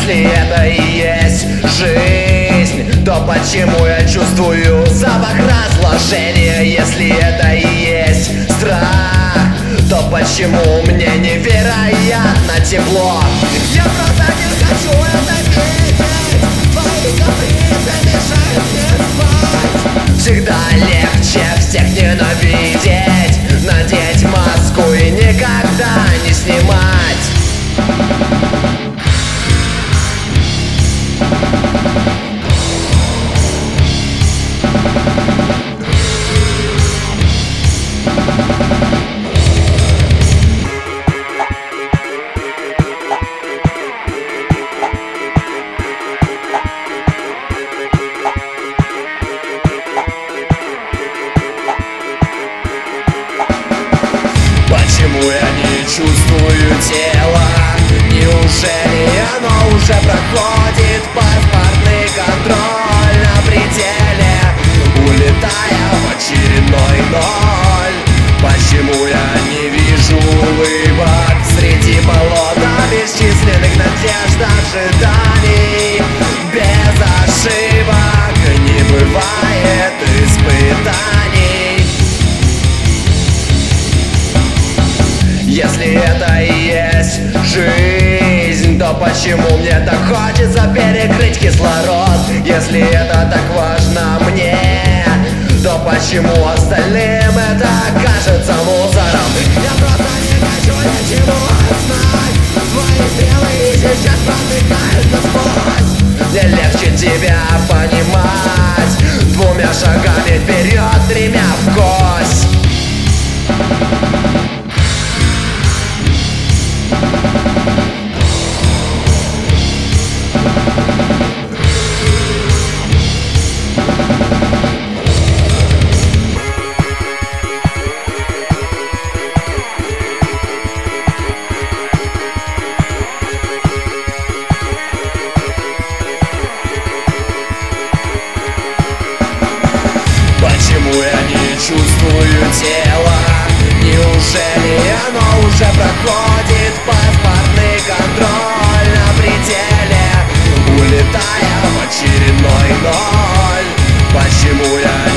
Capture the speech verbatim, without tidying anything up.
Если это и есть жизнь, то почему я чувствую запах разложения? Если это и есть страх, то почему мне невероятно тепло? Я просто не хочу это видеть. Твои капризы мешают мне спать. Всегда легче всех ненавидеть, надеть маску и никогда не снимать. Почему я не чувствую тела? Неужели оно уже проходит паспортный контроль на пределе, улетая в очередной ноль? Почему я не вижу улыбок среди болота бесчисленных надежд, ожиданий? Без ошибок не бывает испытаний. Если это и есть жизнь, то почему мне так хочется перекрыть кислород? Если это так важно мне, то почему остальным это кажется мусором? Я просто не хочу ничего знать. Твои стрелы сейчас протыкают насквозь. Мне легче тебя понимать двумя шагами вперед, тремя в кость. Почему я не чувствую тела? Неужели оно уже проходит паспортный контроль на пределе, улетая в очередной ноль? Почему я